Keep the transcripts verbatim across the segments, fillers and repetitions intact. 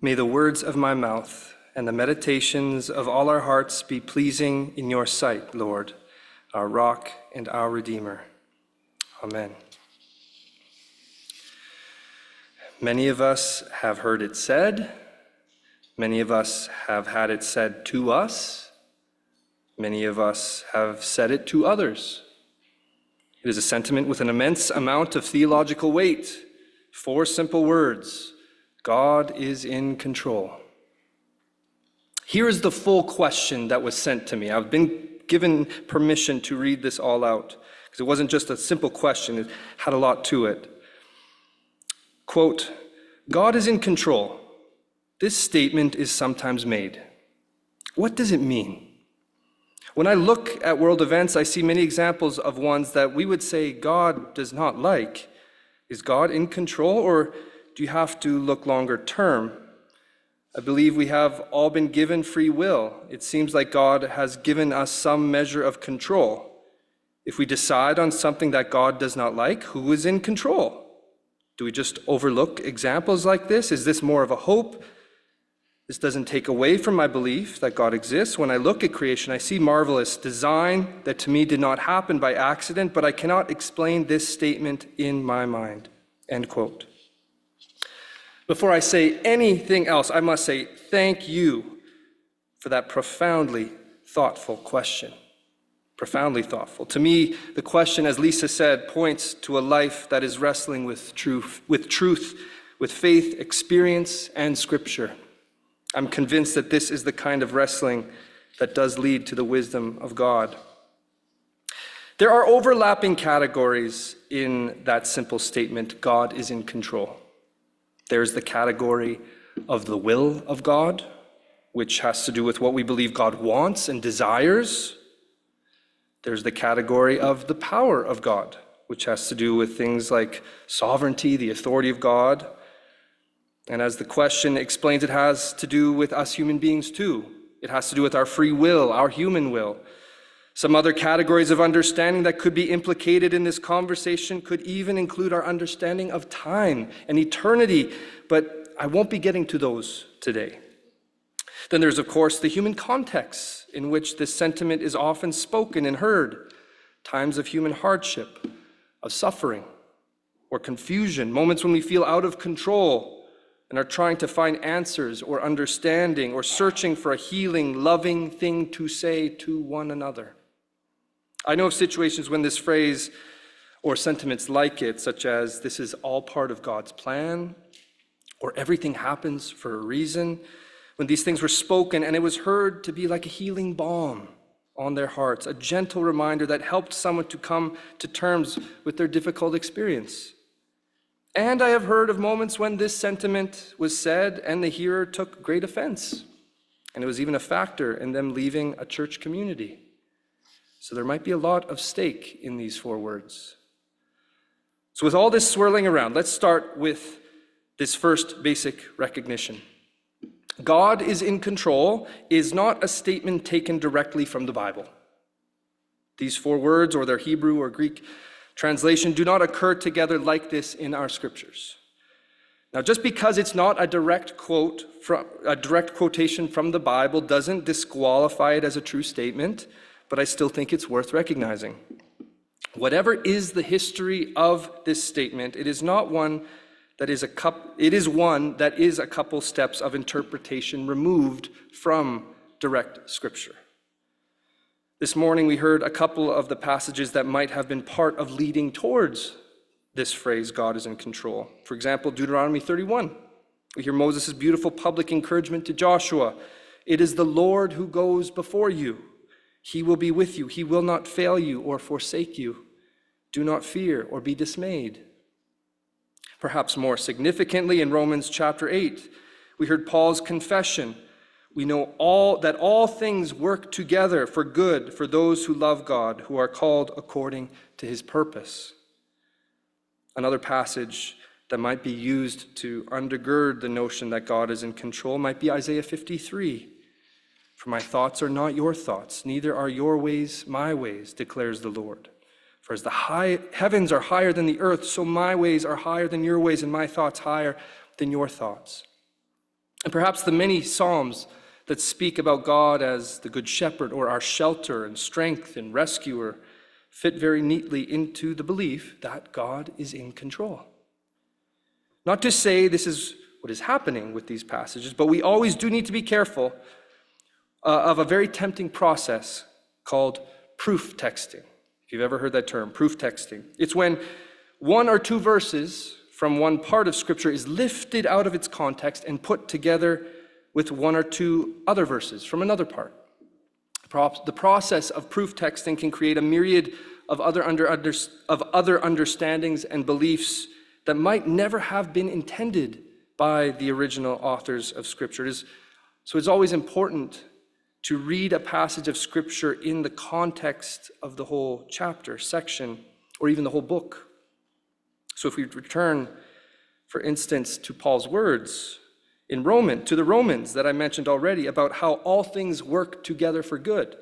May the words of my mouth and the meditations of all our hearts be pleasing in your sight, Lord, our rock and our Redeemer. Amen. Many of us have heard it said. Many of us have had it said to us. Many of us have said it to others. It is a sentiment with an immense amount of theological weight. Four simple words: God is in control. Here is the full question that was sent to me. I've been given permission to read this all out, because it wasn't just a simple question, it had a lot to it. Quote, God is in control. This statement is sometimes made. What does it mean? When I look at world events, I see many examples of ones that we would say God does not like. Is God in control, or do you have to look longer term? I believe we have all been given free will. It seems like God has given us some measure of control. If we decide on something that God does not like, who is in control? Do we just overlook examples like this? Is this more of a hope? This doesn't take away from my belief that God exists. When I look at creation, I see marvelous design that to me did not happen by accident, but I cannot explain this statement in my mind. End quote. Before I say anything else, I must say thank you for that profoundly thoughtful question. Profoundly thoughtful. To me, the question, as Lisa said, points to a life that is wrestling with truth, with truth, with faith, experience, and Scripture. I'm convinced that this is the kind of wrestling that does lead to the wisdom of God. There are overlapping categories in that simple statement, God is in control. There's the category of the will of God, which has to do with what we believe God wants and desires. There's the category of the power of God, which has to do with things like sovereignty, the authority of God. And as the question explains, it has to do with us human beings too. It has to do with our free will, our human will. Some other categories of understanding that could be implicated in this conversation could even include our understanding of time and eternity, but I won't be getting to those today. Then there's, of course, the human context in which this sentiment is often spoken and heard. Times of human hardship, of suffering, or confusion, moments when we feel out of control and are trying to find answers or understanding or searching for a healing, loving thing to say to one another. I know of situations when this phrase or sentiments like it, such as this is all part of God's plan, or everything happens for a reason, when these things were spoken and it was heard to be like a healing balm on their hearts, a gentle reminder that helped someone to come to terms with their difficult experience. And I have heard of moments when this sentiment was said and the hearer took great offense, and it was even a factor in them leaving a church community. So there might be a lot of stake in these four words. So with all this swirling around, let's start with this first basic recognition. God is in control is not a statement taken directly from the Bible. These four words, or their Hebrew or Greek translation, do not occur together like this in our scriptures. Now, just because it's not a direct quote from a direct quotation from the Bible doesn't disqualify it as a true statement, but I still think it's worth recognizing. Whatever is the history of this statement, it is not one that is a cup, it is one that is a couple steps of interpretation removed from direct scripture. This morning we heard a couple of the passages that might have been part of leading towards this phrase, God is in control. For example, Deuteronomy thirty-one. We hear Moses' beautiful public encouragement to Joshua. It is the Lord who goes before you. He will be with you. He will not fail you or forsake you. Do not fear or be dismayed. Perhaps more significantly, in Romans chapter eight, we heard Paul's confession. We know all that all things work together for good for those who love God, who are called according to his purpose. Another passage that might be used to undergird the notion that God is in control might be Isaiah fifty-three. For my thoughts are not your thoughts, neither are your ways my ways, declares the Lord. For as the high heavens are higher than the earth, so my ways are higher than your ways, and my thoughts higher than your thoughts. And perhaps the many psalms that speak about God as the good shepherd or our shelter and strength and rescuer fit very neatly into the belief that God is in control. Not to say this is what is happening with these passages, but we always do need to be careful uh, of a very tempting process called proof texting. If you've ever heard that term, proof texting. It's when one or two verses from one part of Scripture is lifted out of its context and put together with one or two other verses from another part. The process of proof texting can create a myriad of other, under, under, of other understandings and beliefs that might never have been intended by the original authors of Scripture. It is, so it's always important to read a passage of Scripture in the context of the whole chapter, section, or even the whole book. So if we return, for instance, to Paul's words in Roman, to the Romans that I mentioned already about how all things work together for good,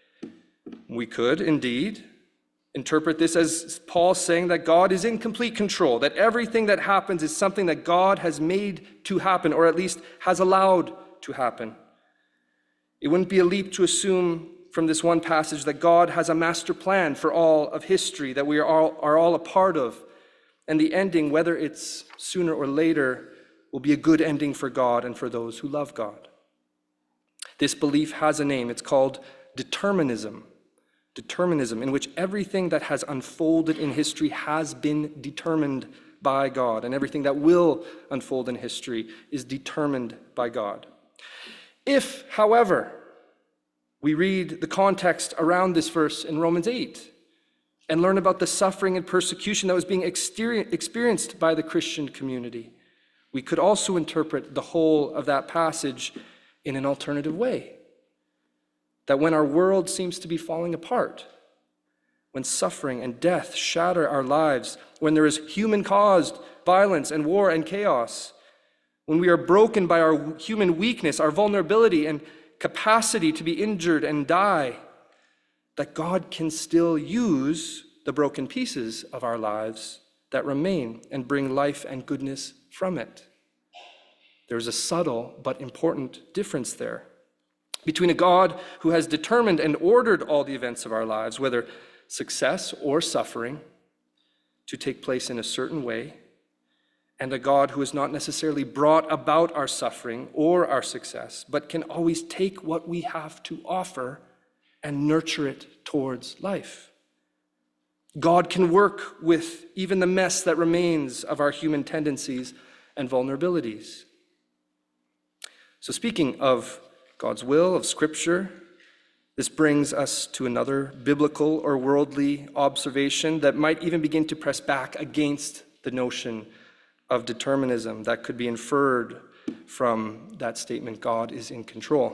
we could indeed interpret this as Paul saying that God is in complete control, that everything that happens is something that God has made to happen, or at least has allowed to happen. It wouldn't be a leap to assume from this one passage that God has a master plan for all of history that we are all, are all a part of, and the ending, whether it's sooner or later, will be a good ending for God and for those who love God. This belief has a name. It's called determinism. Determinism, in which everything that has unfolded in history has been determined by God, and everything that will unfold in history is determined by God. If, however, we read the context around this verse in Romans eight and learn about the suffering and persecution that was being experienced by the Christian community, we could also interpret the whole of that passage in an alternative way. That when our world seems to be falling apart, when suffering and death shatter our lives, when there is human-caused violence and war and chaos, when we are broken by our human weakness, our vulnerability and capacity to be injured and die, that God can still use the broken pieces of our lives that remain and bring life and goodness from it. There's a subtle but important difference there between a God who has determined and ordered all the events of our lives, whether success or suffering, to take place in a certain way, and a God who has not necessarily brought about our suffering or our success, but can always take what we have to offer and nurture it towards life. God can work with even the mess that remains of our human tendencies and vulnerabilities. So speaking of God's will, of Scripture, this brings us to another biblical or worldly observation that might even begin to press back against the notion of determinism that could be inferred from that statement, God is in control.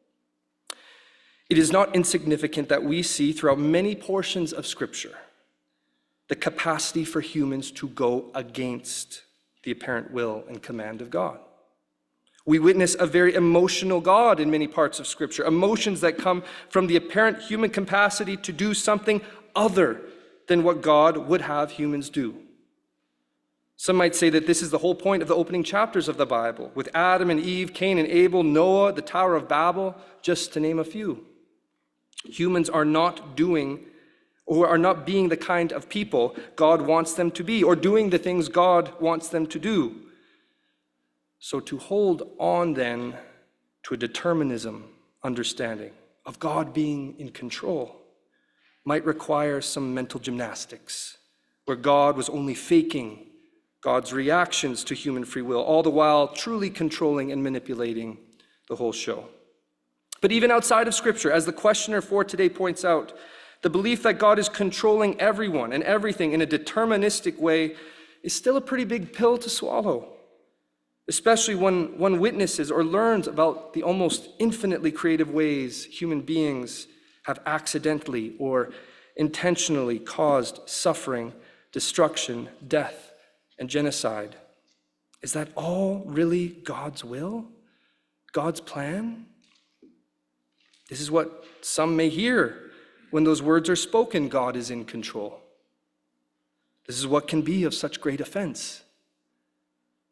It is not insignificant that we see throughout many portions of Scripture the capacity for humans to go against the apparent will and command of God. We witness a very emotional God in many parts of Scripture, emotions that come from the apparent human capacity to do something other than what God would have humans do. Some might say that this is the whole point of the opening chapters of the Bible, with Adam and Eve, Cain and Abel, Noah, the Tower of Babel, just to name a few. Humans are not doing or are not being the kind of people God wants them to be, or doing the things God wants them to do. So to hold on then to a determinism understanding of God being in control might require some mental gymnastics, where God was only faking God's reactions to human free will, all the while truly controlling and manipulating the whole show. But even outside of Scripture, as the questioner for today points out, the belief that God is controlling everyone and everything in a deterministic way is still a pretty big pill to swallow, especially when one witnesses or learns about the almost infinitely creative ways human beings have accidentally or intentionally caused suffering, destruction, death, and genocide. Is that all really God's will? God's plan? This is what some may hear when those words are spoken, God is in control. This is what can be of such great offense.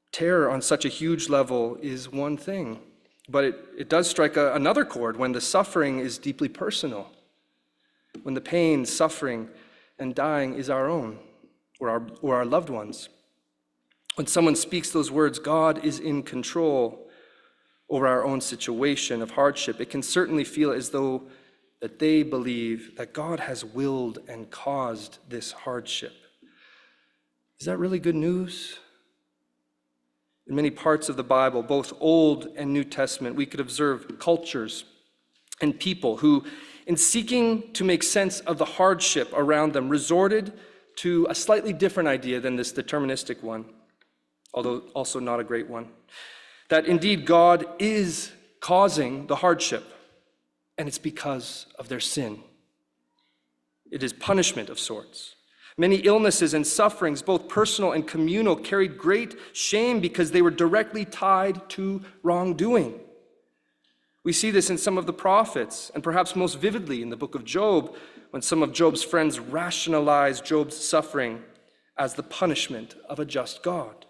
Terror on such a huge level is one thing, but it, it does strike a, another chord when the suffering is deeply personal, when the pain, suffering, and dying is our own or our, or our loved ones. When someone speaks those words, God is in control over our own situation of hardship, it can certainly feel as though that they believe that God has willed and caused this hardship. Is that really good news? In many parts of the Bible, both Old and New Testament, we could observe cultures and people who, in seeking to make sense of the hardship around them, resorted to a slightly different idea than this deterministic one, although also not a great one, that indeed God is causing the hardship, and it's because of their sin. It is punishment of sorts. Many illnesses and sufferings, both personal and communal, carried great shame because they were directly tied to wrongdoing. We see this in some of the prophets, and perhaps most vividly in the book of Job, when some of Job's friends rationalized Job's suffering as the punishment of a just God.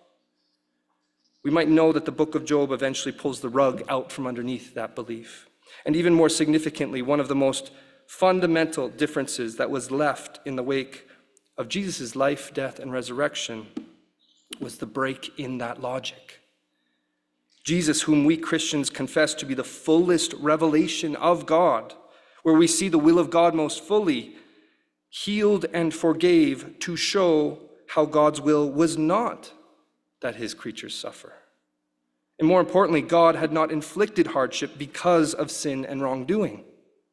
We might know that the book of Job eventually pulls the rug out from underneath that belief. And even more significantly, one of the most fundamental differences that was left in the wake of Jesus' life, death, and resurrection was the break in that logic. Jesus, whom we Christians confess to be the fullest revelation of God, where we see the will of God most fully, healed and forgave to show how God's will was not that his creatures suffer. And more importantly, God had not inflicted hardship because of sin and wrongdoing.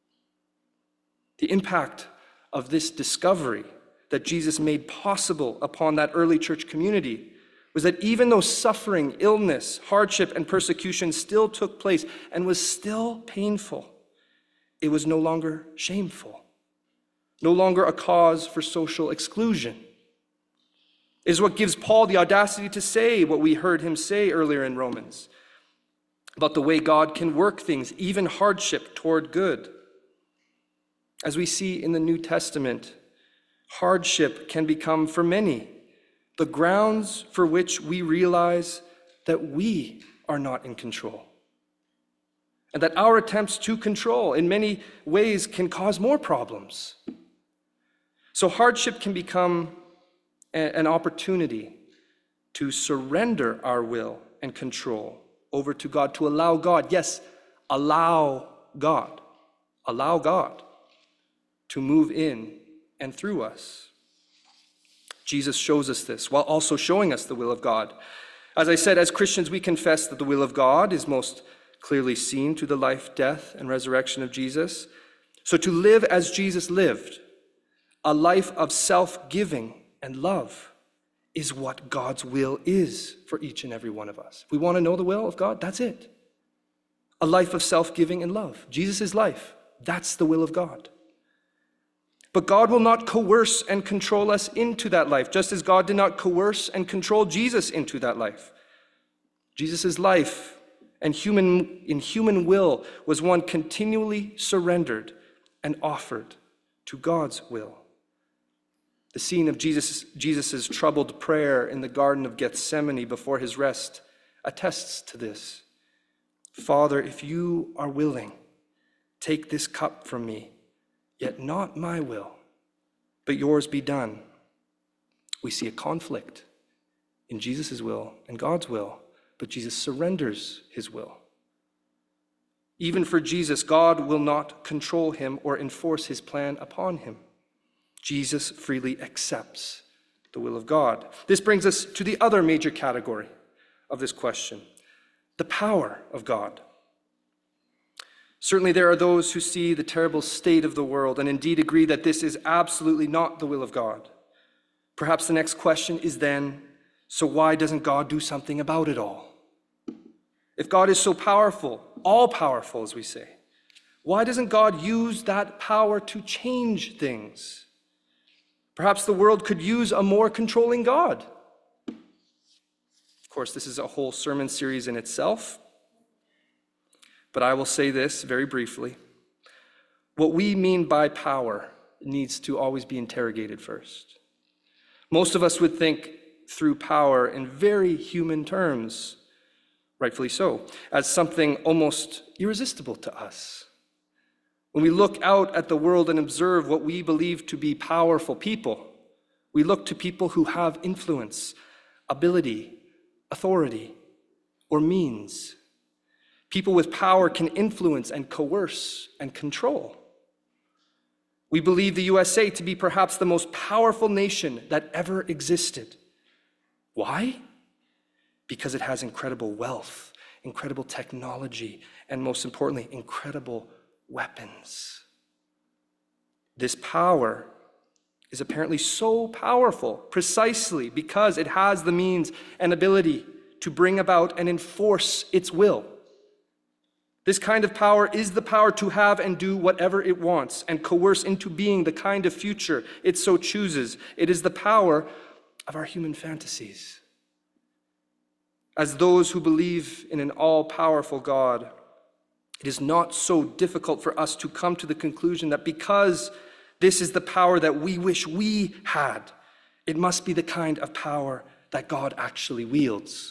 The impact of this discovery that Jesus made possible upon that early church community was that even though suffering, illness, hardship, and persecution still took place and was still painful, it was no longer shameful, no longer a cause for social exclusion. It is what gives Paul the audacity to say what we heard him say earlier in Romans about the way God can work things, even hardship, toward good. As we see in the New Testament, hardship can become, for many, the grounds for which we realize that we are not in control, and that our attempts to control in many ways can cause more problems. So hardship can become a- an opportunity to surrender our will and control over to God, to allow God, yes, allow God, allow God to move in and through us. Jesus shows us this while also showing us the will of God. As I said, as Christians, we confess that the will of God is most clearly seen through the life, death, and resurrection of Jesus. So to live as Jesus lived, a life of self-giving and love, is what God's will is for each and every one of us. If we want to know the will of God, that's it. A life of self-giving and love. Jesus' life, that's the will of God. But God will not coerce and control us into that life, just as God did not coerce and control Jesus into that life. Jesus' life and human, in human will was one continually surrendered and offered to God's will. The scene of Jesus' Jesus's troubled prayer in the Garden of Gethsemane before his rest attests to this. Father, if you are willing, take this cup from me, yet not my will, but yours be done. We see a conflict in Jesus' will and God's will, but Jesus surrenders his will. Even for Jesus, God will not control him or enforce his plan upon him. Jesus freely accepts the will of God. This brings us to the other major category of this question, the power of God. Certainly there are those who see the terrible state of the world and indeed agree that this is absolutely not the will of God. Perhaps the next question is then, so why doesn't God do something about it all? If God is so powerful, all-powerful as we say, why doesn't God use that power to change things? Perhaps the world could use a more controlling God. Of course, this is a whole sermon series in itself. But I will say this very briefly. What we mean by power needs to always be interrogated first. Most of us would think through power in very human terms, rightfully so, as something almost irresistible to us. When we look out at the world and observe what we believe to be powerful people, we look to people who have influence, ability, authority, or means. People with power can influence and coerce and control. We believe the U S A to be perhaps the most powerful nation that ever existed. Why? Because it has incredible wealth, incredible technology, and most importantly, incredible weapons. This power is apparently so powerful precisely because it has the means and ability to bring about and enforce its will. This kind of power is the power to have and do whatever it wants and coerce into being the kind of future it so chooses. It is the power of our human fantasies. As those who believe in an all-powerful God, it is not so difficult for us to come to the conclusion that because this is the power that we wish we had, it must be the kind of power that God actually wields.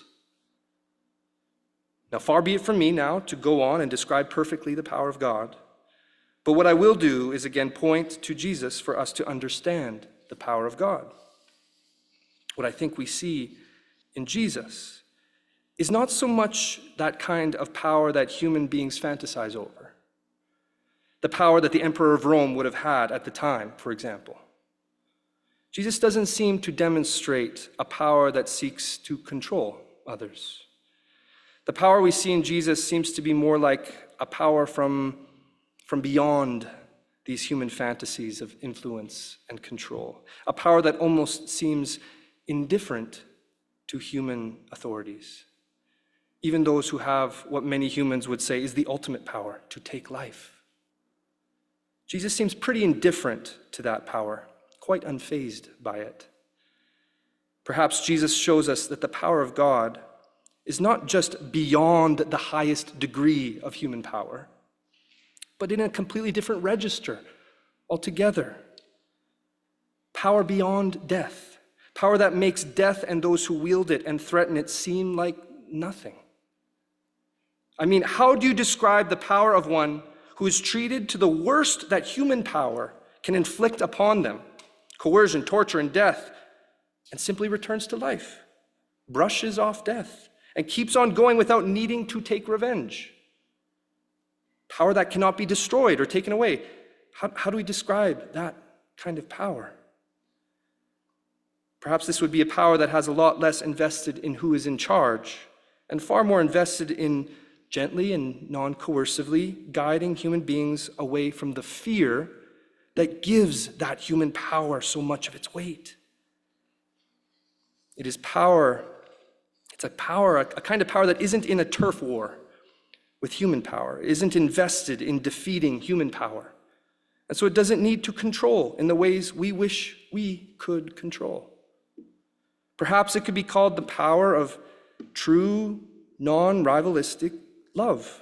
Now, far be it from me now to go on and describe perfectly the power of God, but what I will do is again point to Jesus for us to understand the power of God. What I think we see in Jesus is not so much that kind of power that human beings fantasize over, the power that the emperor of Rome would have had at the time, for example. Jesus doesn't seem to demonstrate a power that seeks to control others. The power we see in Jesus seems to be more like a power from, from beyond these human fantasies of influence and control, a power that almost seems indifferent to human authorities, even those who have what many humans would say is the ultimate power, to take life. Jesus seems pretty indifferent to that power, quite unfazed by it. Perhaps Jesus shows us that the power of God is not just beyond the highest degree of human power, but in a completely different register altogether. Power beyond death, power that makes death and those who wield it and threaten it seem like nothing. I mean, how do you describe the power of one who is treated to the worst that human power can inflict upon them, coercion, torture, and death, and simply returns to life, brushes off death, and keeps on going without needing to take revenge? Power that cannot be destroyed or taken away. How, how do we describe that kind of power? Perhaps this would be a power that has a lot less invested in who is in charge and far more invested in gently and non-coercively guiding human beings away from the fear that gives that human power so much of its weight. It is power, it's a power, a kind of power that isn't in a turf war with human power, isn't invested in defeating human power. And so it doesn't need to control in the ways we wish we could control. Perhaps it could be called the power of true, non-rivalistic love.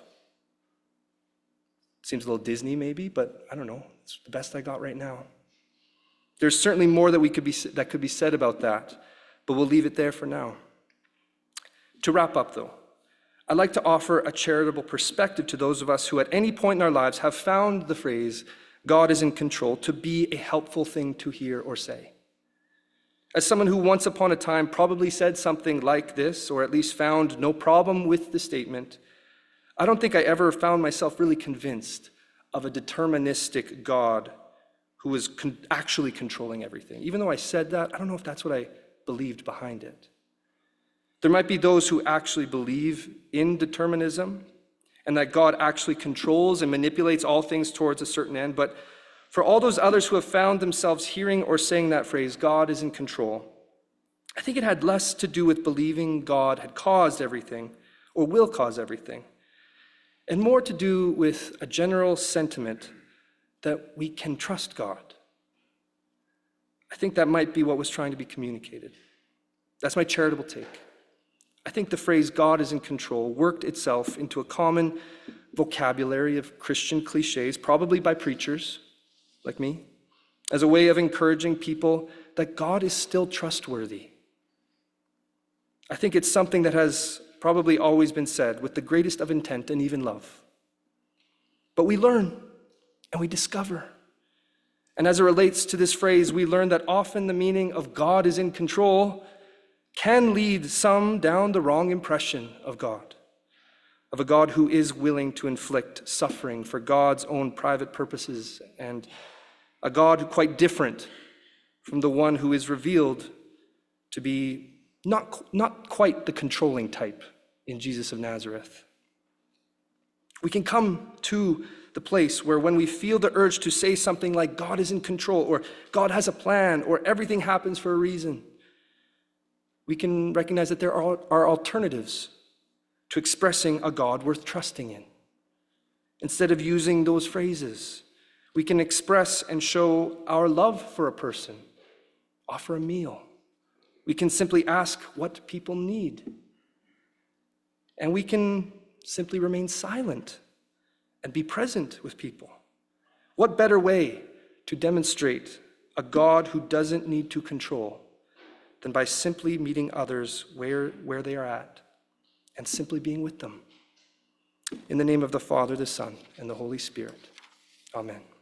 Seems a little Disney maybe, but I don't know. It's the best I got right now. There's certainly more that we could be that could be said about that, but we'll leave it there for now. To wrap up though, I'd like to offer a charitable perspective to those of us who at any point in our lives have found the phrase, God is in control, to be a helpful thing to hear or say. As someone who once upon a time probably said something like this, or at least found no problem with the statement, I don't think I ever found myself really convinced of a deterministic God who was con- actually controlling everything. Even though I said that, I don't know if that's what I believed behind it. There might be those who actually believe in determinism and that God actually controls and manipulates all things towards a certain end, but for all those others who have found themselves hearing or saying that phrase, God is in control, I think it had less to do with believing God had caused everything or will cause everything, and more to do with a general sentiment that we can trust God. I think that might be what was trying to be communicated. That's my charitable take. I think the phrase God is in control worked itself into a common vocabulary of Christian cliches, probably by preachers like me, as a way of encouraging people that God is still trustworthy, I think it's something that has probably always been said with the greatest of intent and even love. But we learn and we discover. And as it relates to this phrase, we learn that often the meaning of God is in control can lead some down the wrong impression of God, of a God who is willing to inflict suffering for God's own private purposes, and a God quite different from the one who is revealed to be not, not quite the controlling type in Jesus of Nazareth. We can come to the place where when we feel the urge to say something like God is in control, or God has a plan, or everything happens for a reason, we can recognize that there are, are alternatives to expressing a God worth trusting in. Instead of using those phrases, we can express and show our love for a person, offer a meal. We can simply ask what people need. And we can simply remain silent and be present with people. What better way to demonstrate a God who doesn't need to control than by simply meeting others where, where they are at and simply being with them? In the name of the Father, the Son, and the Holy Spirit. Amen.